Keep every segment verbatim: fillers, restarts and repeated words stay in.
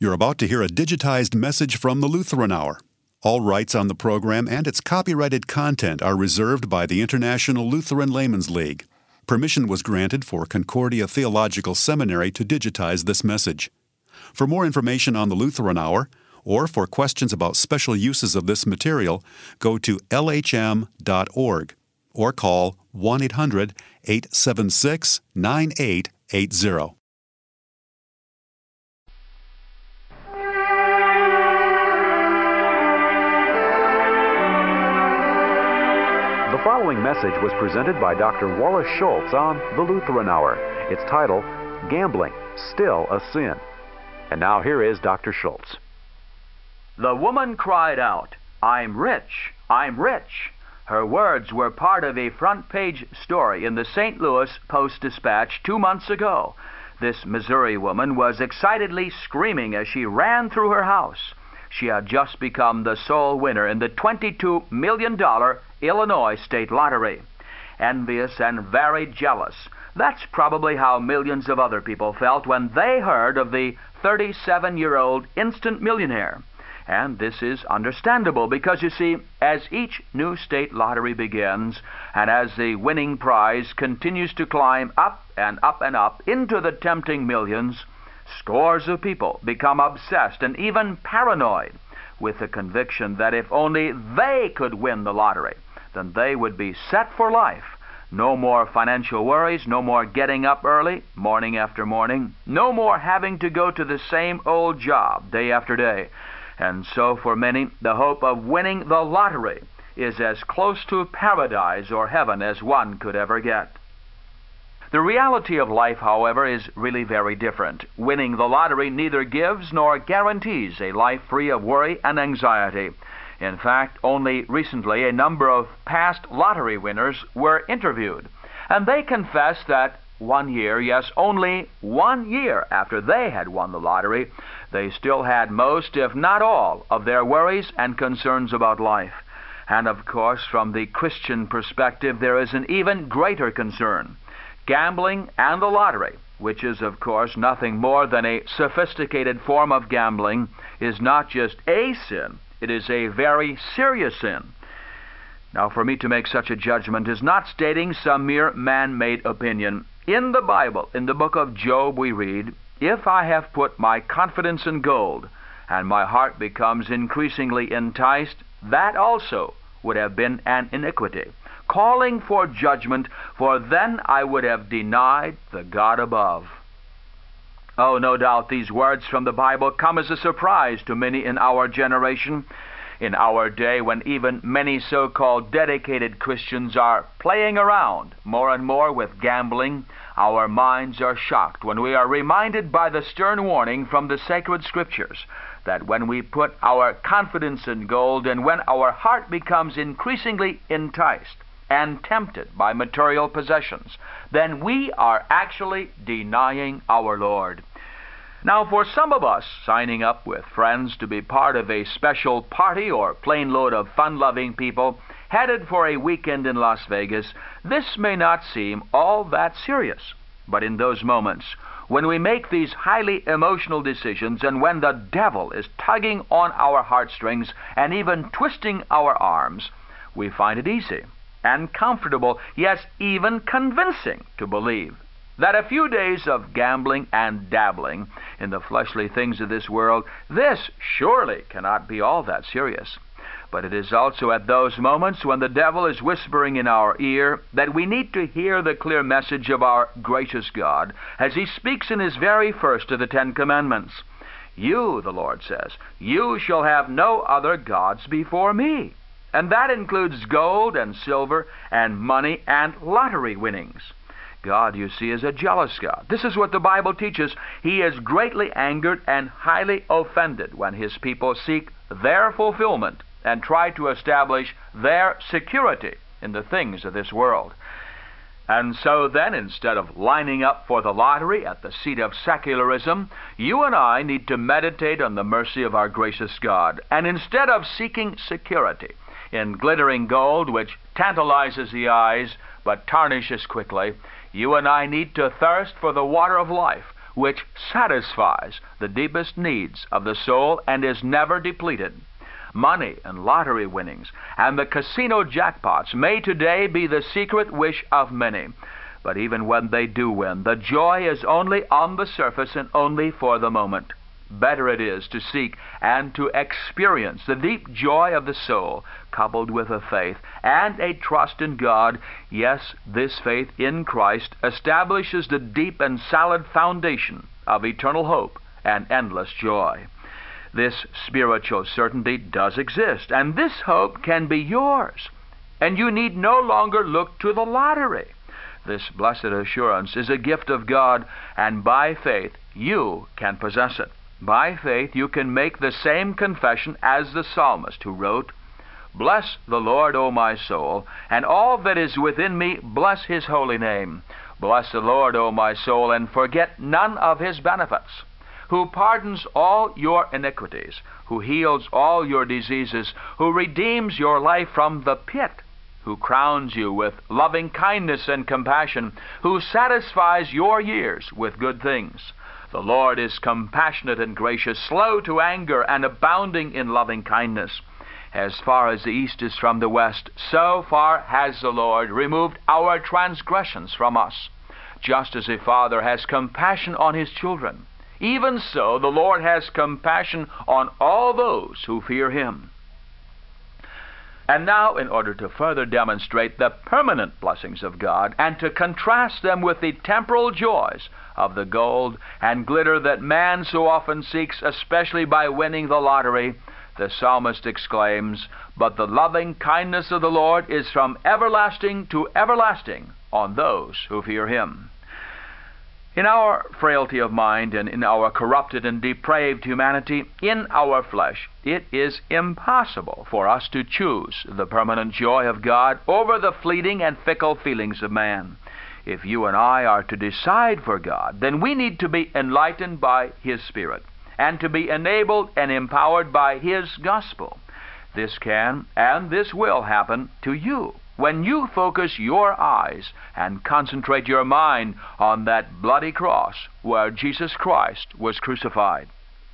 You're about to hear a digitized message from the Lutheran Hour. All rights on the program and its copyrighted content are reserved by the International Lutheran Laymen's League. Permission was granted for Concordia Theological Seminary to digitize this message. For more information on the Lutheran Hour, or for questions about special uses of this material, go to L H M dot org or call one eight hundred, eight seven six, nine eight eight zero. The following message was presented by Doctor Wallace Schultz on the Lutheran Hour. Its title, Gambling, Still a Sin. And now here is Doctor Schultz. The woman cried out, "I'm rich, I'm rich." Her words were part of a front-page story in the Saint Louis Post-Dispatch two months ago. This Missouri woman was excitedly screaming as she ran through her house. She had just become the sole winner in the twenty-two million dollars Illinois State Lottery. Envious and very jealous. That's probably how millions of other people felt when they heard of the thirty-seven-year-old instant millionaire. And this is understandable because, you see, as each new state lottery begins, and as the winning prize continues to climb up and up and up into the tempting millions, scores of people become obsessed and even paranoid with the conviction that if only they could win the lottery, then they would be set for life. No more financial worries, no more getting up early, morning after morning, no more having to go to the same old job day after day. And so for many, the hope of winning the lottery is as close to paradise or heaven as one could ever get. The reality of life, however, is really very different. Winning the lottery neither gives nor guarantees a life free of worry and anxiety. In fact, only recently a number of past lottery winners were interviewed, and they confessed that one year, yes, only one year after they had won the lottery, they still had most, if not all, of their worries and concerns about life. And of course, from the Christian perspective, there is an even greater concern. Gambling and the lottery, which is, of course, nothing more than a sophisticated form of gambling, is not just a sin, it is a very serious sin. Now, for me to make such a judgment is not stating some mere man-made opinion. In the Bible, in the book of Job, we read, "If I have put my confidence in gold, and my heart becomes increasingly enticed, that also would have been an iniquity, calling for judgment, for then I would have denied the God above." Oh, no doubt these words from the Bible come as a surprise to many in our generation. In our day, when even many so-called dedicated Christians are playing around more and more with gambling, our minds are shocked when we are reminded by the stern warning from the sacred Scriptures that when we put our confidence in gold and when our heart becomes increasingly enticed and tempted by material possessions, then we are actually denying our Lord. Now, for some of us, signing up with friends to be part of a special party or plane load of fun-loving people headed for a weekend in Las Vegas, this may not seem all that serious. But in those moments, when we make these highly emotional decisions and when the devil is tugging on our heartstrings and even twisting our arms, we find it easy and comfortable, yes, even convincing to believe that a few days of gambling and dabbling in the fleshly things of this world, this surely cannot be all that serious. But it is also at those moments when the devil is whispering in our ear that we need to hear the clear message of our gracious God as He speaks in His very first of the Ten Commandments. "You," the Lord says, "you shall have no other gods before me." And that includes gold and silver and money and lottery winnings. God, you see, is a jealous God. This is what the Bible teaches. He is greatly angered and highly offended when His people seek their fulfillment and try to establish their security in the things of this world. And so then, instead of lining up for the lottery at the seat of secularism, you and I need to meditate on the mercy of our gracious God. And instead of seeking security in glittering gold, which tantalizes the eyes but tarnishes quickly, you and I need to thirst for the water of life, which satisfies the deepest needs of the soul and is never depleted. Money and lottery winnings and the casino jackpots may today be the secret wish of many. But even when they do win, the joy is only on the surface and only for the moment. Better it is to seek and to experience the deep joy of the soul, coupled with a faith and a trust in God. Yes, this faith in Christ establishes the deep and solid foundation of eternal hope and endless joy. This spiritual certainty does exist, and this hope can be yours. And you need no longer look to the lottery. This blessed assurance is a gift of God, and by faith you can possess it. By faith you can make the same confession as the psalmist who wrote, "Bless the Lord, O my soul, and all that is within me, bless his holy name. Bless the Lord, O my soul, and forget none of his benefits, who pardons all your iniquities, who heals all your diseases, who redeems your life from the pit, who crowns you with loving kindness and compassion, who satisfies your years with good things. The Lord is compassionate and gracious, slow to anger, and abounding in loving kindness. As far as the east is from the west, so far has the Lord removed our transgressions from us. Just as a father has compassion on his children, even so the Lord has compassion on all those who fear him." And now, in order to further demonstrate the permanent blessings of God and to contrast them with the temporal joys of the gold and glitter that man so often seeks, especially by winning the lottery, the psalmist exclaims, "But the loving kindness of the Lord is from everlasting to everlasting on those who fear him." In our frailty of mind and in our corrupted and depraved humanity, in our flesh, it is impossible for us to choose the permanent joy of God over the fleeting and fickle feelings of man. If you and I are to decide for God, then we need to be enlightened by his Spirit and to be enabled and empowered by his gospel. This can and this will happen to you when you focus your eyes and concentrate your mind on that bloody cross where Jesus Christ was crucified.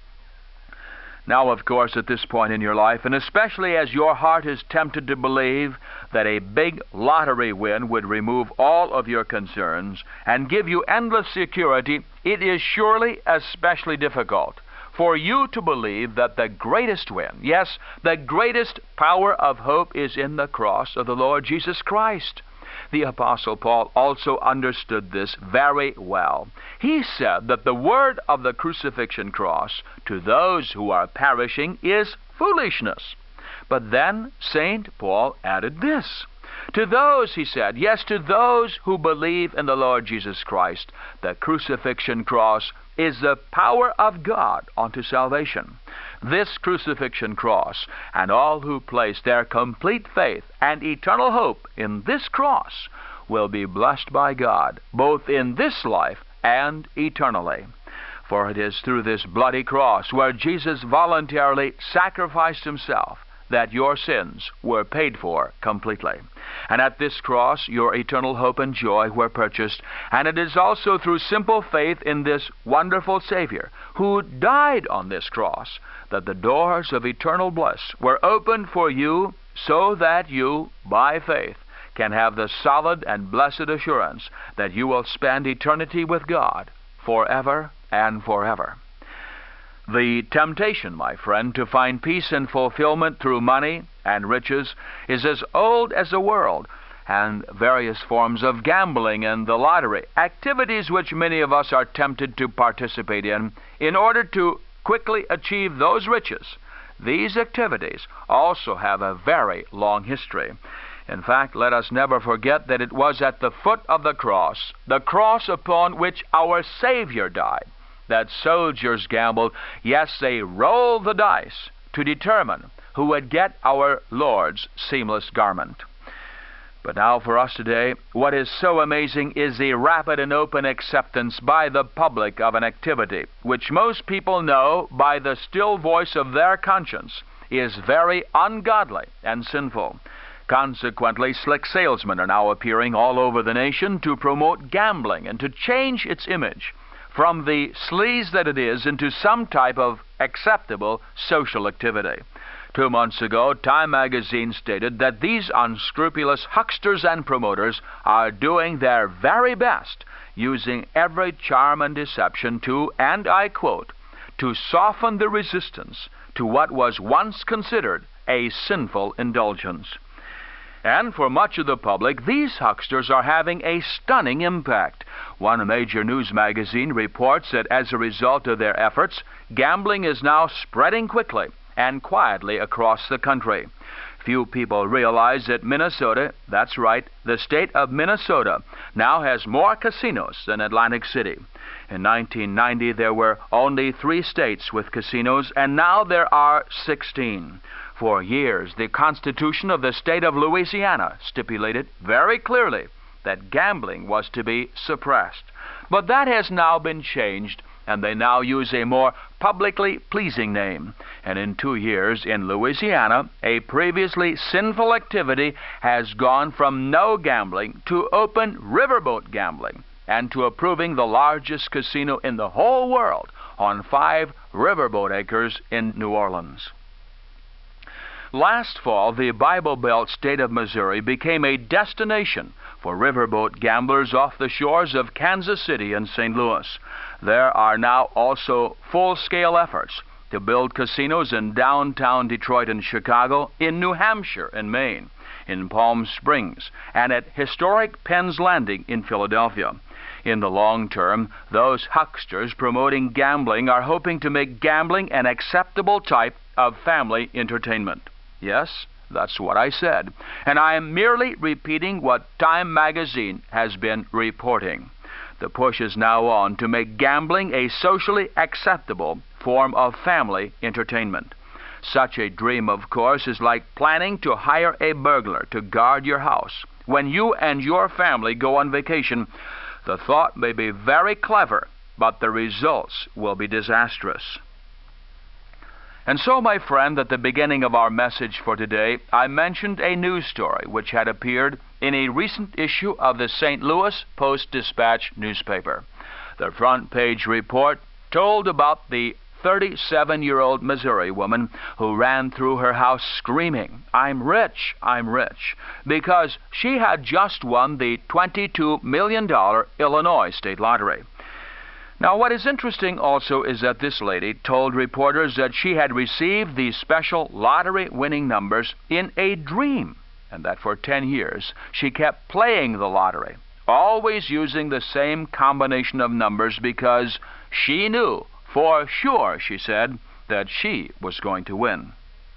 Now, of course, at this point in your life, and especially as your heart is tempted to believe that a big lottery win would remove all of your concerns and give you endless security, it is surely especially difficult for you to believe that the greatest win, yes, the greatest power of hope is in the cross of the Lord Jesus Christ. The Apostle Paul also understood this very well. He said that the word of the crucifixion cross to those who are perishing is foolishness. But then Saint Paul added this. To those, he said, yes, to those who believe in the Lord Jesus Christ, the crucifixion cross is the power of God unto salvation. This crucifixion cross, and all who place their complete faith and eternal hope in this cross, will be blessed by God, both in this life and eternally. For it is through this bloody cross, where Jesus voluntarily sacrificed himself, that your sins were paid for completely. And at this cross your eternal hope and joy were purchased. And it is also through simple faith in this wonderful Savior, who died on this cross, that the doors of eternal bliss were opened for you, so that you, by faith, can have the solid and blessed assurance that you will spend eternity with God forever and forever. The temptation, my friend, to find peace and fulfillment through money and riches is as old as the world, and various forms of gambling and the lottery, activities which many of us are tempted to participate in in order to quickly achieve those riches. These activities also have a very long history. In fact, let us never forget that it was at the foot of the cross, the cross upon which our Savior died, that soldiers gambled, yes, they rolled the dice to determine who would get our Lord's seamless garment. But now for us today, what is so amazing is the rapid and open acceptance by the public of an activity which most people know by the still voice of their conscience is very ungodly and sinful. Consequently, slick salesmen are now appearing all over the nation to promote gambling and to change its image from the sleaze that it is into some type of acceptable social activity. Two months ago, Time magazine stated that these unscrupulous hucksters and promoters are doing their very best, using every charm and deception to, and I quote, to soften the resistance to what was once considered a sinful indulgence. And for much of the public, these hucksters are having a stunning impact. One major news magazine reports that as a result of their efforts, gambling is now spreading quickly and quietly across the country. Few people realize that Minnesota, that's right, the state of Minnesota, now has more casinos than Atlantic City. In nineteen ninety, there were only three states with casinos, and now there are sixteen. For years, the Constitution of the state of Louisiana stipulated very clearly that gambling was to be suppressed. But that has now been changed, and they now use a more publicly pleasing name. And in two years, in Louisiana, a previously sinful activity has gone from no gambling to open riverboat gambling, and to approving the largest casino in the whole world on five riverboat acres in New Orleans. Last fall, the Bible Belt state of Missouri became a destination for riverboat gamblers off the shores of Kansas City and Saint Louis. There are now also full-scale efforts to build casinos in downtown Detroit and Chicago, in New Hampshire and Maine, in Palm Springs, and at historic Penn's Landing in Philadelphia. In the long term, those hucksters promoting gambling are hoping to make gambling an acceptable type of family entertainment. Yes, that's what I said. And I am merely repeating what Time magazine has been reporting. The push is now on to make gambling a socially acceptable form of family entertainment. Such a dream, of course, is like planning to hire a burglar to guard your house. When you and your family go on vacation, the thought may be very clever, but the results will be disastrous. And so, my friend, at the beginning of our message for today, I mentioned a news story which had appeared in a recent issue of the Saint Louis Post-Dispatch newspaper. The front page report told about the thirty-seven-year-old Missouri woman who ran through her house screaming, "I'm rich, I'm rich," because she had just won the twenty-two million dollars Illinois state lottery. Now, what is interesting also is that this lady told reporters that she had received these special lottery-winning numbers in a dream, and that for ten years she kept playing the lottery, always using the same combination of numbers because she knew for sure, she said, that she was going to win.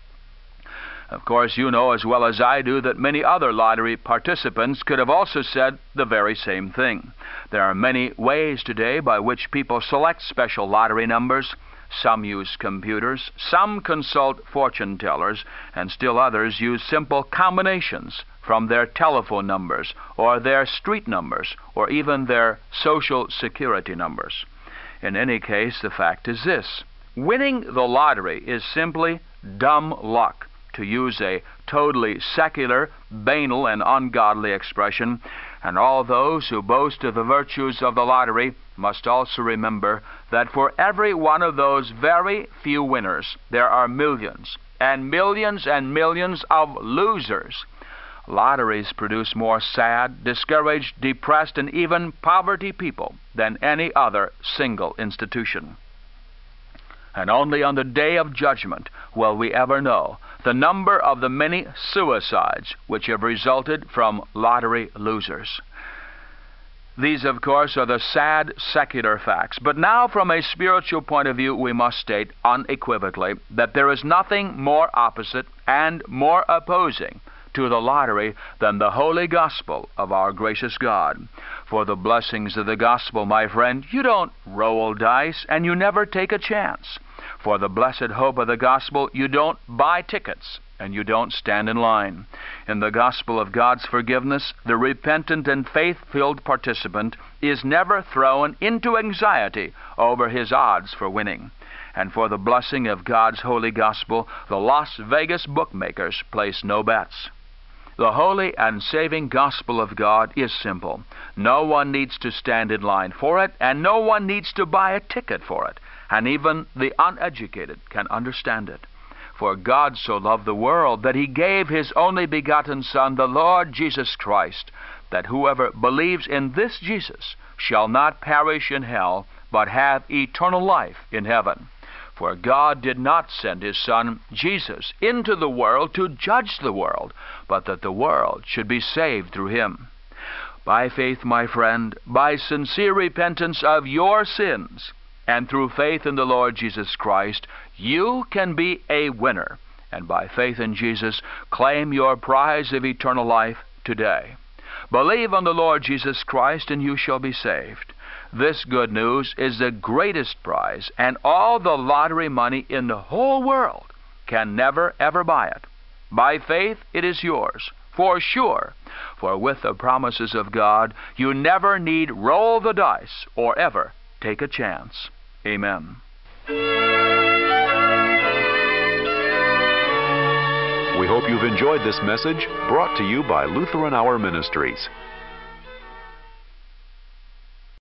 Of course, you know as well as I do that many other lottery participants could have also said the very same thing. There are many ways today by which people select special lottery numbers. Some use computers, some consult fortune tellers, and still others use simple combinations from their telephone numbers, or their street numbers, or even their social security numbers. In any case, the fact is this: winning the lottery is simply dumb luck, to use a totally secular, banal, and ungodly expression, and all those who boast of the virtues of the lottery must also remember that for every one of those very few winners, there are millions and millions and millions of losers. Lotteries produce more sad, discouraged, depressed, and even poverty people than any other single institution. And only on the day of judgment will we ever know the number of the many suicides which have resulted from lottery losers. These, of course, are the sad secular facts. But now, from a spiritual point of view, we must state unequivocally that there is nothing more opposite and more opposing to the lottery than the holy gospel of our gracious God. For the blessings of the gospel, my friend, you don't roll dice and you never take a chance. For the blessed hope of the gospel, you don't buy tickets and you don't stand in line. In the gospel of God's forgiveness, the repentant and faith-filled participant is never thrown into anxiety over his odds for winning. And for the blessing of God's holy gospel, the Las Vegas bookmakers place no bets. The holy and saving gospel of God is simple. No one needs to stand in line for it, and no one needs to buy a ticket for it, and even the uneducated can understand it. For God so loved the world that he gave his only begotten Son, the Lord Jesus Christ, that whoever believes in this Jesus shall not perish in hell, but have eternal life in heaven. For God did not send his Son, Jesus, into the world to judge the world, but that the world should be saved through him. By faith, my friend, by sincere repentance of your sins, and through faith in the Lord Jesus Christ, you can be a winner, and by faith in Jesus, claim your prize of eternal life today. Believe on the Lord Jesus Christ, and you shall be saved. This good news is the greatest prize, and all the lottery money in the whole world can never, ever buy it. By faith, it is yours, for sure. For with the promises of God, you never need roll the dice or ever take a chance. Amen. We hope you've enjoyed this message brought to you by Lutheran Hour Ministries.